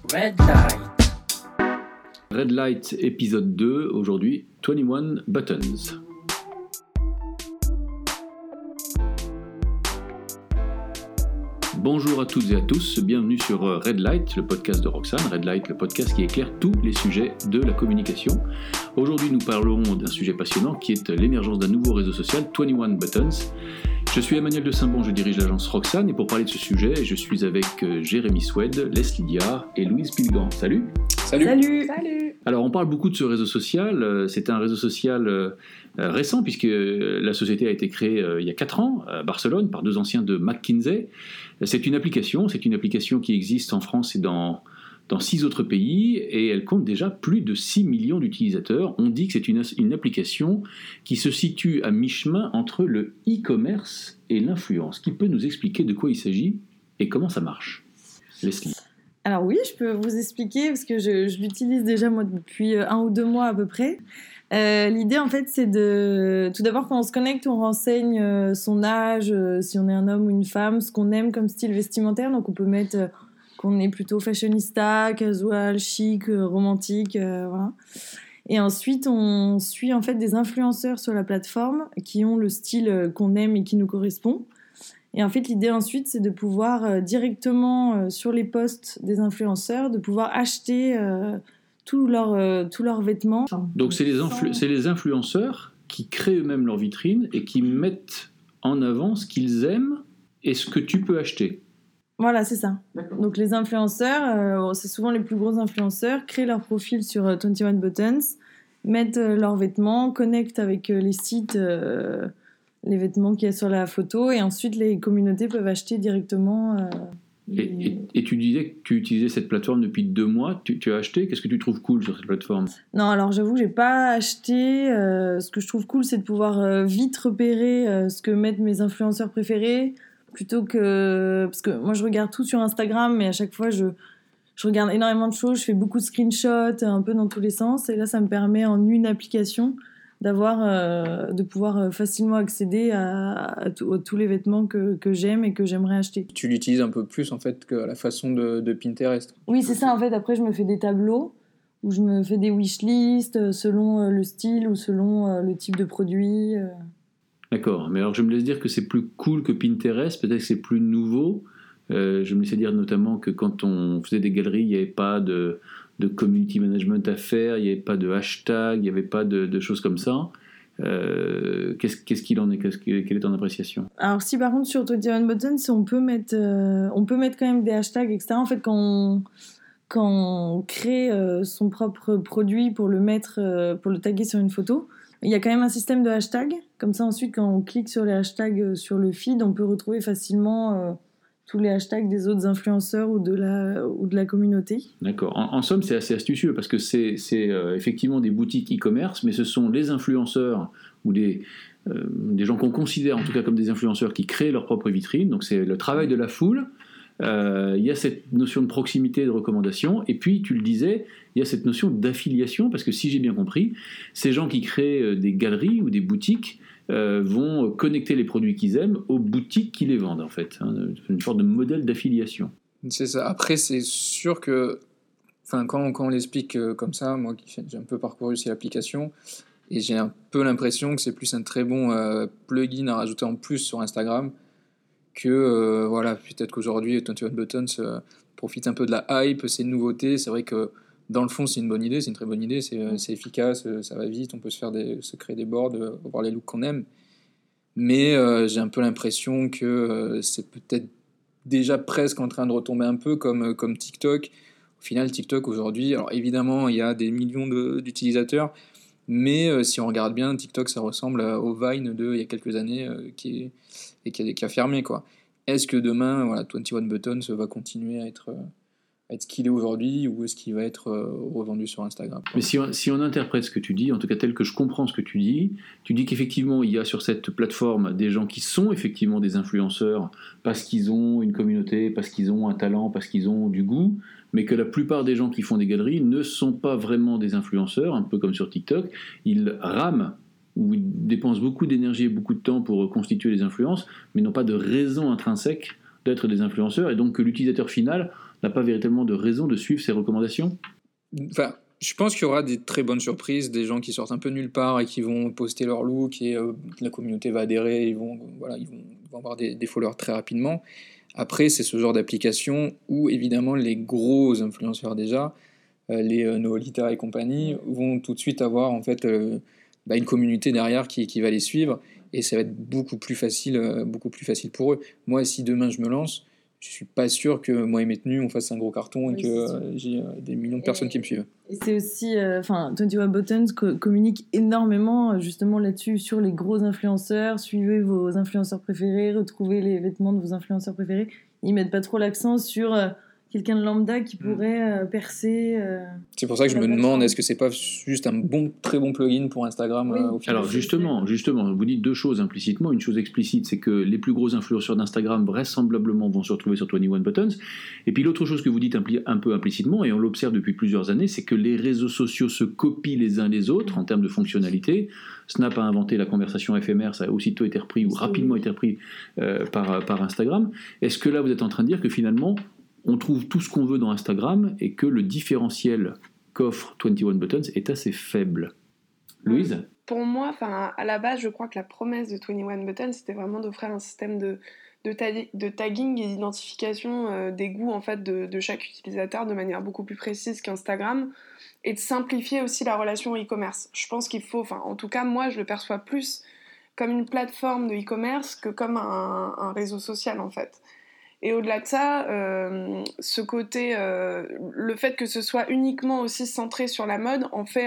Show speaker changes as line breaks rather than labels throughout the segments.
Red Light.
Red Light épisode 2, aujourd'hui 21 Buttons. Bonjour à toutes et à tous, bienvenue sur Red Light, le podcast de Roxane. Red Light, le podcast qui éclaire tous les sujets de la communication. Aujourd'hui, nous parlerons d'un sujet passionnant qui est l'émergence d'un nouveau réseau social, 21 Buttons. Je suis Emmanuel de Saint-Bon, je dirige l'agence Roxane et pour parler de ce sujet, je suis avec Jérémy Swed, Leslie Diard et Louise Pilgan. Salut.
Salut.
Alors on parle beaucoup de ce réseau social, c'est un réseau social récent puisque la société a été créée il y a 4 ans à Barcelone par 2 anciens de McKinsey. C'est une application qui existe en France et dans 6 autres pays et elle compte déjà plus de 6 millions d'utilisateurs. On dit que c'est une application qui se situe à mi-chemin entre le e-commerce et l'influence. Qui peut nous expliquer de quoi il s'agit et comment ça marche ? Leslie.
Alors oui, je peux vous expliquer parce que je l'utilise déjà moi depuis 1 ou 2 mois à peu près. L'idée en fait c'est de tout d'abord quand on se connecte on renseigne son âge, si on est un homme ou une femme, ce qu'on aime comme style vestimentaire, donc on peut mettre qu'on est plutôt fashionista, casual, chic, romantique, voilà. Et ensuite on suit en fait des influenceurs sur la plateforme qui ont le style qu'on aime et qui nous correspond. Et en fait, l'idée ensuite, c'est de pouvoir directement sur les posts des influenceurs, de pouvoir acheter tous leurs vêtements.
Donc c'est les influenceurs qui créent eux-mêmes leur vitrine et qui mettent en avant ce qu'ils aiment et ce que tu peux acheter.
Voilà, c'est ça.
D'accord.
Donc les influenceurs, c'est souvent les plus gros influenceurs, créent leur profil sur 21 Buttons, mettent leurs vêtements, connectent avec les sites... les vêtements qu'il y a sur la photo, et ensuite les communautés peuvent acheter directement.
Et tu disais que tu utilisais cette plateforme depuis 2 mois, tu as acheté, qu'est-ce que tu trouves cool sur cette plateforme ?
Non, alors j'avoue que j'ai pas acheté, ce que je trouve cool c'est de pouvoir vite repérer ce que mettent mes influenceurs préférés, plutôt que... Parce que moi je regarde tout sur Instagram, mais à chaque fois je regarde énormément de choses, je fais beaucoup de screenshots, un peu dans tous les sens, et là ça me permet en une application de pouvoir facilement accéder à tous les vêtements que j'aime et que j'aimerais acheter.
Tu l'utilises un peu plus en fait que la façon de Pinterest.
Oui, c'est ça en fait. Après, je me fais des tableaux où je me fais des wishlists selon le style ou selon le type de produit.
D'accord, mais alors je me laisse dire que c'est plus cool que Pinterest, peut-être que c'est plus nouveau. Je me laissais dire notamment que quand on faisait des galeries, il n'y avait pas de community management à faire, il n'y avait pas de hashtag, il n'y avait pas de choses comme ça. Qu'est-ce qu'il en est ? Quelle est ton appréciation ?
Alors si par contre sur 21 Buttons, on peut mettre quand même des hashtags, etc. En fait, quand on crée son propre produit pour le mettre, pour le taguer sur une photo, il y a quand même un système de hashtags. Comme ça, ensuite, quand on clique sur les hashtags sur le feed, on peut retrouver facilement... tous les hashtags des autres influenceurs ou de la communauté.
D'accord. En somme, c'est assez astucieux parce que c'est effectivement des boutiques e-commerce, mais ce sont les influenceurs ou des gens qu'on considère en tout cas comme des influenceurs qui créent leur propre vitrine. Donc c'est le travail de la foule. Il y a cette notion de proximité et de recommandation. Et puis, tu le disais, il y a cette notion d'affiliation parce que si j'ai bien compris, ces gens qui créent des galeries ou des boutiques vont connecter les produits qu'ils aiment aux boutiques qui les vendent, en fait. Une sorte de modèle d'affiliation.
C'est ça. Après, c'est sûr que quand on l'explique comme ça, moi j'ai un peu parcouru aussi l'application, et j'ai un peu l'impression que c'est plus un très bon plugin à rajouter en plus sur Instagram, que voilà, peut-être qu'aujourd'hui 21 Buttons profite un peu de la hype, c'est une nouveauté, c'est vrai que dans le fond, c'est une bonne idée, c'est une très bonne idée, c'est efficace, ça va vite, on peut se créer des boards, voir les looks qu'on aime. Mais j'ai un peu l'impression que c'est peut-être déjà presque en train de retomber un peu comme TikTok. Au final, TikTok aujourd'hui, alors évidemment, il y a des millions d'utilisateurs, mais si on regarde bien, TikTok, ça ressemble au Vine il y a quelques années qui a fermé, quoi. Est-ce que demain, voilà, 21 Buttons va continuer à être ce qu'il est aujourd'hui, ou est-ce qu'il va être revendu sur Instagram ?
Mais si on interprète ce que tu dis, en tout cas tel que je comprends ce que tu dis qu'effectivement il y a sur cette plateforme des gens qui sont effectivement des influenceurs parce qu'ils ont une communauté, parce qu'ils ont un talent, parce qu'ils ont du goût, mais que la plupart des gens qui font des galeries ne sont pas vraiment des influenceurs, un peu comme sur TikTok, ils rament ou ils dépensent beaucoup d'énergie et beaucoup de temps pour constituer les influences, mais n'ont pas de raison intrinsèque d'être des influenceurs, et donc que l'utilisateur final n'a pas véritablement de raison de suivre ces recommandations ?
Enfin, je pense qu'il y aura des très bonnes surprises, des gens qui sortent un peu nulle part et qui vont poster leur look et la communauté va adhérer, ils vont avoir des followers très rapidement. Après, c'est ce genre d'application où évidemment les gros influenceurs déjà, les Noolita et compagnie, vont tout de suite avoir en fait une communauté derrière qui va les suivre et ça va être beaucoup plus facile pour eux. Moi, si demain je me lance, je suis pas sûr que moi et mes tenues on fasse un gros carton et que j'ai des millions de personnes qui me suivent.
Et c'est aussi, 21 Buttons communique énormément justement là-dessus, sur les gros influenceurs. Suivez vos influenceurs préférés, retrouvez les vêtements de vos influenceurs préférés. Ils mettent pas trop l'accent sur quelqu'un de lambda qui pourrait percer.
C'est pour ça que je me demande, est-ce que c'est pas juste un très bon plugin pour Instagram au final.
Alors justement, vous dites deux choses implicitement. Une chose explicite, c'est que les plus gros influenceurs d'Instagram vraisemblablement vont se retrouver sur 21 Buttons. Et puis l'autre chose que vous dites un peu implicitement, et on l'observe depuis plusieurs années, c'est que les réseaux sociaux se copient les uns les autres en termes de fonctionnalité. Snap a inventé la conversation éphémère, ça a aussitôt été repris ou rapidement été repris par Instagram. Est-ce que là vous êtes en train de dire que finalement on trouve tout ce qu'on veut dans Instagram et que le différentiel qu'offre 21 Buttons est assez faible? Louise ?
Pour moi, à la base, je crois que la promesse de 21 Buttons, c'était vraiment d'offrir un système de tagging et d'identification des goûts en fait, de chaque utilisateur de manière beaucoup plus précise qu'Instagram et de simplifier aussi la relation au e-commerce. Je pense qu'il faut, en tout cas, moi, je le perçois plus comme une plateforme de e-commerce que comme un réseau social, en fait. Et au-delà de ça, ce côté, le fait que ce soit uniquement aussi centré sur la mode en fait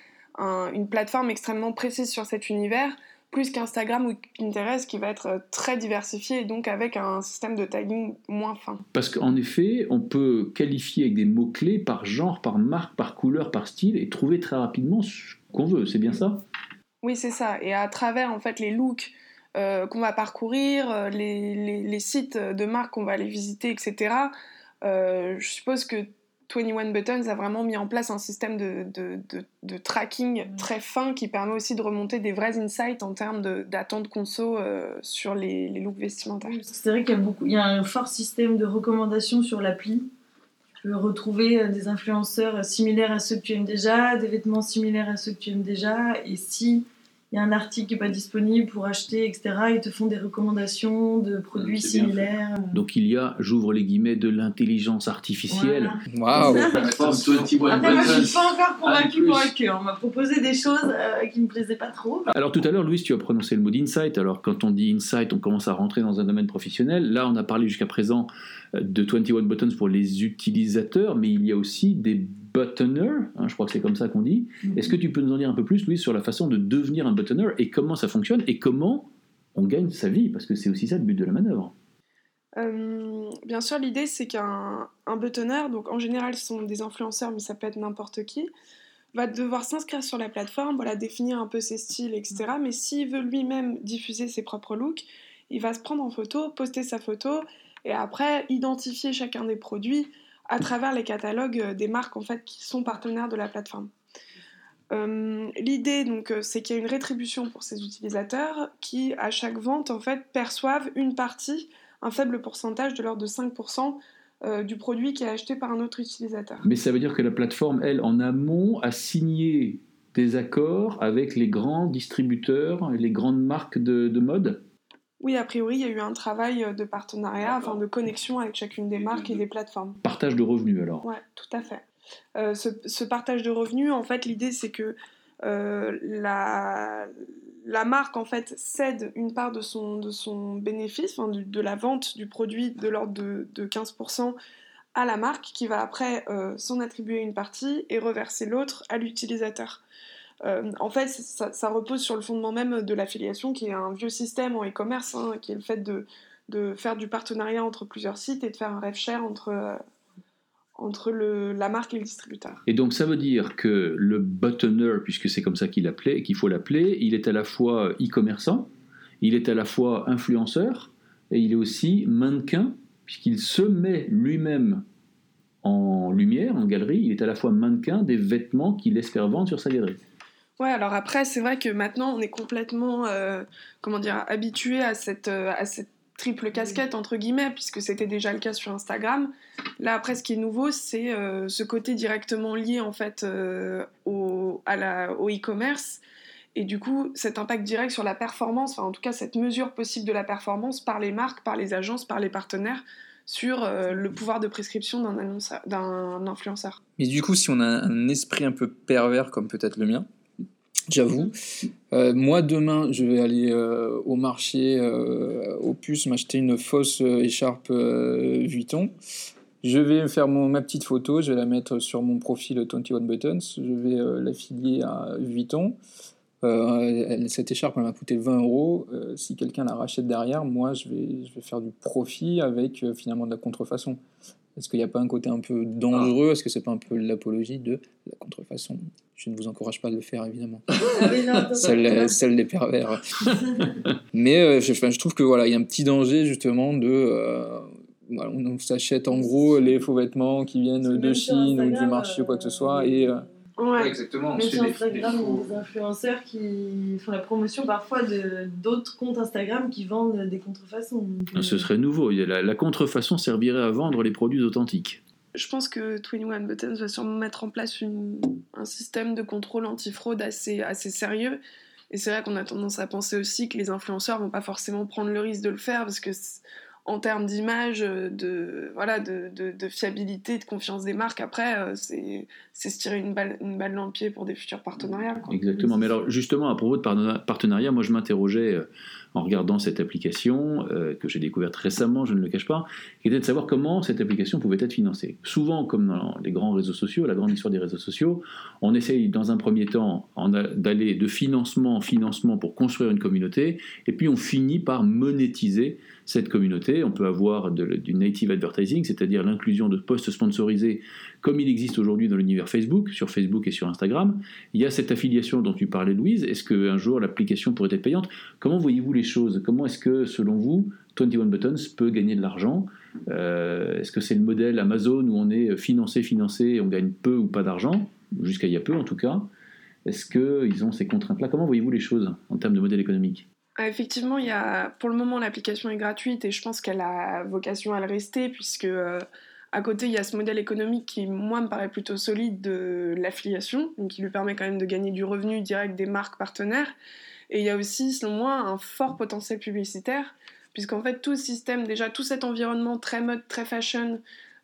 une plateforme extrêmement précise sur cet univers, plus qu'Instagram ou Pinterest qui va être très diversifié et donc avec un système de tagging moins fin.
Parce qu'en effet, on peut qualifier avec des mots-clés par genre, par marque, par couleur, par style et trouver très rapidement ce qu'on veut, c'est bien ça ?
Oui, c'est ça. Et à travers en fait les looks qu'on va parcourir, les sites de marques qu'on va aller visiter, etc. Je suppose que 21 Buttons a vraiment mis en place un système de tracking très fin qui permet aussi de remonter des vrais insights en termes d'attente conso sur les looks vestimentaires.
Oui, c'est vrai qu'il y a un fort système de recommandations sur l'appli. Tu peux retrouver des influenceurs similaires à ceux que tu aimes déjà, des vêtements similaires à ceux que tu aimes déjà, et si il y a un article qui n'est pas disponible pour acheter, etc. Ils te font des recommandations de produits similaires.
Donc il y a, j'ouvre les guillemets, de l'intelligence artificielle.
Waouh.
Après, moi, je ne suis pas encore convaincue. On m'a proposé des choses qui ne me plaisaient pas trop.
Alors tout à l'heure, Louise, tu as prononcé le mot d'insight. Alors quand on dit insight, on commence à rentrer dans un domaine professionnel. Là, on a parlé jusqu'à présent de 21 Buttons pour les utilisateurs, mais il y a aussi des buttoners, je crois que c'est comme ça qu'on dit. Est-ce que tu peux nous en dire un peu plus, Louise, sur la façon de devenir un buttoner et comment ça fonctionne et comment on gagne sa vie, parce que c'est aussi ça le but de la manœuvre.
Bien sûr, l'idée c'est qu'un buttoner, donc en général ce sont des influenceurs, mais ça peut être n'importe qui, va devoir s'inscrire sur la plateforme, définir un peu ses styles, etc. Mais s'il veut lui-même diffuser ses propres looks, il va se prendre en photo, poster sa photo, et après identifier chacun des produits à travers les catalogues des marques en fait, qui sont partenaires de la plateforme. L'idée, donc, c'est qu'il y a une rétribution pour ces utilisateurs qui, à chaque vente, en fait, perçoivent une partie, un faible pourcentage de l'ordre de 5% du produit qui est acheté par un autre utilisateur.
Mais ça veut dire que la plateforme, elle, en amont, a signé des accords avec les grands distributeurs, les grandes marques de mode ?
Oui, a priori, il y a eu un travail de partenariat, de connexion avec chacune des marques et des plateformes.
Partage de revenus, alors ?
Oui, tout à fait. Ce partage de revenus, en fait, l'idée, c'est que la marque, en fait, cède une part de son bénéfice, de la vente du produit de l'ordre de 15% à la marque, qui va après s'en attribuer une partie et reverser l'autre à l'utilisateur. En fait, ça repose sur le fondement même de l'affiliation, qui est un vieux système en e-commerce, qui est le fait de faire du partenariat entre plusieurs sites et de faire un rev share entre la marque et le distributeur.
Et donc ça veut dire que le buttoner, puisque c'est comme ça qu'il faut l'appeler, il est à la fois e-commerçant, il est à la fois influenceur, et il est aussi mannequin, puisqu'il se met lui-même en lumière, en galerie, il est à la fois mannequin des vêtements qu'il laisse faire vendre sur sa galerie.
Ouais, alors après, c'est vrai que maintenant, on est complètement habitué à cette triple casquette entre guillemets, puisque c'était déjà le cas sur Instagram. Là après, ce qui est nouveau, c'est ce côté directement lié en fait au e-commerce, et du coup cet impact direct sur la performance, enfin en tout cas cette mesure possible de la performance par les marques, par les agences, par les partenaires sur le pouvoir de prescription d'un influenceur.
Mais du coup, si on a un esprit un peu pervers comme peut-être le mien, j'avoue, moi demain je vais aller au marché aux puces m'acheter une fausse écharpe Vuitton. Je vais faire ma petite photo, je vais la mettre sur mon profil 21 Buttons, je vais l'affilier à Vuitton. Cette écharpe elle m'a coûté 20 euros. Si quelqu'un la rachète derrière, moi je vais faire du profit avec finalement de la contrefaçon. Est-ce qu'il n'y a pas un côté un peu dangereux? Est-ce que c'est pas un peu l'apologie de la contrefaçon? Je ne vous encourage pas à le faire, évidemment.
Ah oui, non,
Seul les pervers. Mais je trouve que voilà, il y a un petit danger justement de voilà, on s'achète en gros les faux vêtements qui viennent de Chine ou du marché ou quoi que ce soit et
Ouais,
exactement.
Même sur Instagram, il y a des influenceurs qui font la promotion parfois d'autres comptes Instagram qui vendent des contrefaçons. Donc,
Ce serait nouveau. La contrefaçon servirait à vendre les produits authentiques.
je pense que 21 Buttons va sûrement mettre en place un système de contrôle antifraude assez sérieux. Et c'est vrai qu'on a tendance à penser aussi que les influenceurs vont pas forcément prendre le risque de le faire, parce que en termes d'image, de fiabilité, de confiance des marques, après, c'est se tirer une balle dans le pied pour des futurs partenariats, quoi.
Exactement. Mais alors, justement, à propos de partenariat, moi, je m'interrogeais en regardant cette application que j'ai découverte récemment, je ne le cache pas, qui était de savoir comment cette application pouvait être financée. Souvent, comme dans les grands réseaux sociaux, la grande histoire des réseaux sociaux, on essaye dans un premier temps d'aller de financement en financement pour construire une communauté, et puis on finit par monétiser cette communauté. On peut avoir du native advertising, c'est-à-dire l'inclusion de posts sponsorisés comme il existe aujourd'hui dans l'univers Facebook, sur Facebook et sur Instagram. Il y a cette affiliation dont tu parlais, Louise. Est-ce qu'un jour l'application pourrait être payante? Comment voyez-vous les choses? Comment est-ce que, selon vous, 21 Buttons peut gagner de l'argent? Est-ce que c'est le modèle Amazon où on est financé et on gagne peu ou pas d'argent? Jusqu'à il y a peu en tout cas. Est-ce qu'ils ont ces contraintes-là? Comment voyez-vous les choses en termes de modèle économique?
Effectivement, pour le moment, l'application est gratuite et je pense qu'elle a vocation à le rester, puisque à côté, il y a ce modèle économique qui, moi, me paraît plutôt solide de l'affiliation, donc qui lui permet quand même de gagner du revenu direct des marques partenaires. Et il y a aussi, selon moi, un fort potentiel publicitaire, puisqu'en fait, tout ce système, déjà tout cet environnement très mode, très fashion,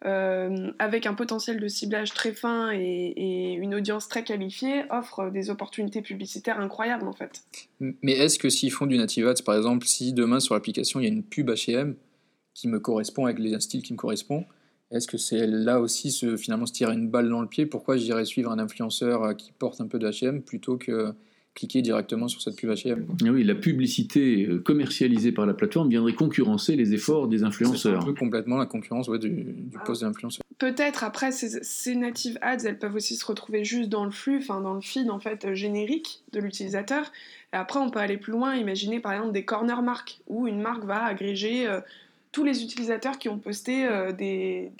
avec un potentiel de ciblage très fin et une audience très qualifiée, offre des opportunités publicitaires incroyables, en fait.
Mais est-ce que s'ils font du native ads, par exemple, si demain sur l'application il y a une pub H&M qui me correspond avec un style qui me correspond, est-ce que c'est là aussi finalement se tirer une balle dans le pied? Pourquoi j'irais suivre un influenceur qui porte un peu de H&M plutôt que cliquer directement sur cette pub H&M?
Oui, la publicité commercialisée par la plateforme viendrait concurrencer les efforts des influenceurs.
C'est un peu complètement la concurrence du poste d'influenceur.
Peut-être, après, ces native ads, elles peuvent aussi se retrouver juste dans le flux, enfin dans le feed en fait générique de l'utilisateur. Et après, on peut aller plus loin, imaginer par exemple des corner marques, où une marque va agréger tous les utilisateurs qui ont posté des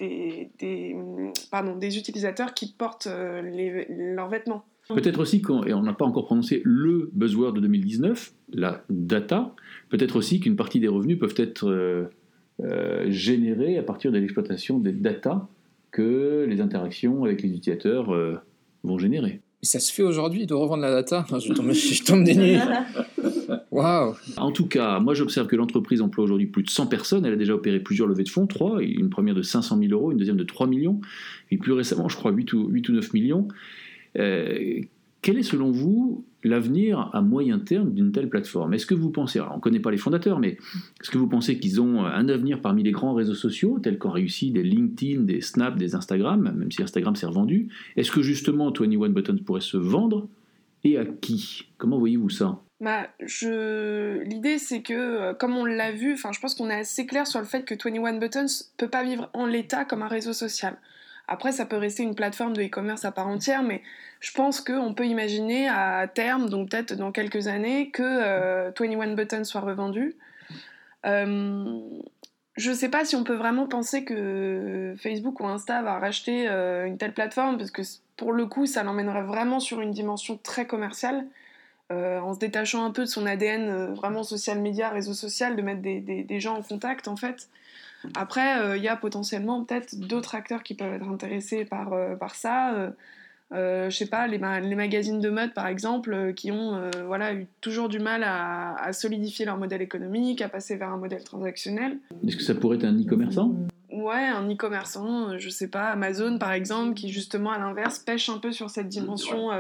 utilisateurs qui portent leurs vêtements.
Peut-être aussi, et on n'a pas encore prononcé le buzzword de 2019, la data, peut-être aussi qu'une partie des revenus peuvent être générés à partir de l'exploitation des data que les interactions avec les utilisateurs vont générer.
Mais ça se fait aujourd'hui de revendre la data? Je tombe des nues. Waouh!
En tout cas, moi j'observe que l'entreprise emploie aujourd'hui plus de 100 personnes. Elle a déjà opéré plusieurs levées de fonds, 3, une première de 500 000 euros, une deuxième de 3 millions, et plus récemment, je crois, 8 ou 9 millions. Quel est selon vous l'avenir à moyen terme d'une telle plateforme? Est-ce que vous pensez, alors on ne connaît pas les fondateurs, mais est-ce que vous pensez qu'ils ont un avenir parmi les grands réseaux sociaux, tels qu'ont réussi des LinkedIn, des Snap, des Instagram, même si Instagram s'est revendu? Est-ce que justement 21 Buttons pourrait se vendre, et à qui? Comment voyez-vous ça?
L'idée c'est que, comme on l'a vu, je pense qu'on est assez clair sur le fait que 21 Buttons peut pas vivre en l'état comme un réseau social. Après, ça peut rester une plateforme de e-commerce à part entière, mais je pense qu'on peut imaginer à terme, donc peut-être dans quelques années, que 21 Buttons soit revendu. Je sais pas si on peut vraiment penser que Facebook ou Insta va racheter une telle plateforme, parce que pour le coup, ça l'emmènerait vraiment sur une dimension très commerciale. en se détachant un peu de son ADN vraiment social media, réseau social, de mettre des gens en contact en fait. Après, il y a potentiellement peut-être d'autres acteurs qui peuvent être intéressés par ça. Je sais pas, les magazines de mode par exemple, qui ont eu toujours du mal à solidifier leur modèle économique, à passer vers un modèle transactionnel.
Est-ce que ça pourrait être un e-commerçant ?
Ouais, un e-commerçant, je sais pas, Amazon par exemple, qui justement à l'inverse pêche un peu sur cette dimension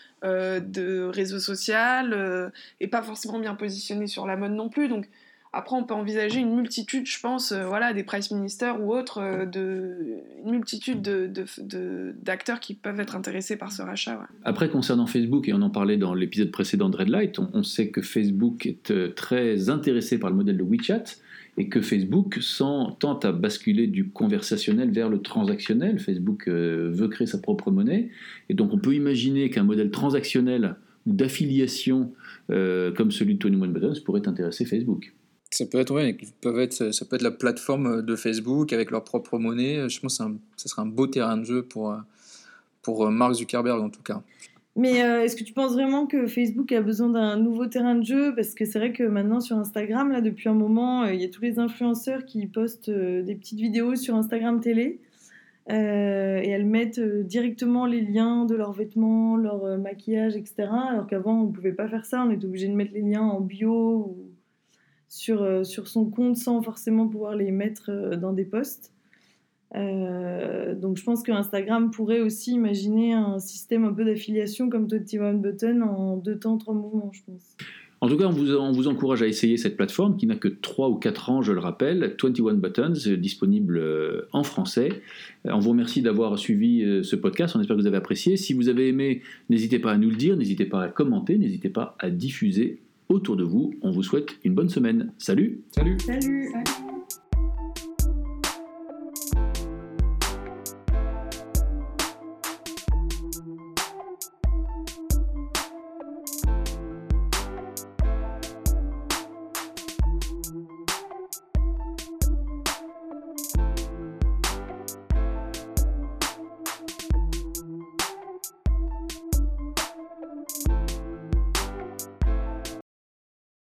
de réseau social et pas forcément bien positionné sur la mode non plus. Donc après, on peut envisager une multitude, je pense, des Price Ministers ou autres, une multitude d'acteurs qui peuvent être intéressés par ce rachat. Ouais.
Après, concernant Facebook, et on en parlait dans l'épisode précédent de Red Light, on sait que Facebook est très intéressé par le modèle de WeChat et que Facebook tente à basculer du conversationnel vers le transactionnel. Facebook veut créer sa propre monnaie et donc on peut imaginer qu'un modèle transactionnel ou d'affiliation comme celui de 21 Buttons pourrait intéresser Facebook.
Ça peut être, ça peut être la plateforme de Facebook avec leur propre monnaie. Je pense que ça serait un beau terrain de jeu pour Mark Zuckerberg en tout cas.
Mais est-ce que tu penses vraiment que Facebook a besoin d'un nouveau terrain de jeu ? Parce que c'est vrai que maintenant sur Instagram, là, depuis un moment, il y a tous les influenceurs qui postent des petites vidéos sur Instagram télé et elles mettent directement les liens de leurs vêtements, leur maquillage, etc. Alors qu'avant, on ne pouvait pas faire ça, on était obligé de mettre les liens en bio ou sur son compte sans forcément pouvoir les mettre dans des posts. Donc je pense que Instagram pourrait aussi imaginer un système un peu d'affiliation comme 21 Buttons en 2 temps, 3 mouvements, je pense.
En tout cas, on vous encourage à essayer cette plateforme qui n'a que 3 ou 4 ans, je le rappelle, 21 Buttons, disponible en français. On vous remercie d'avoir suivi ce podcast, on espère que vous avez apprécié. Si vous avez aimé, n'hésitez pas à nous le dire, n'hésitez pas à commenter, n'hésitez pas à diffuser autour de vous. On vous souhaite une bonne semaine. Salut.
Salut.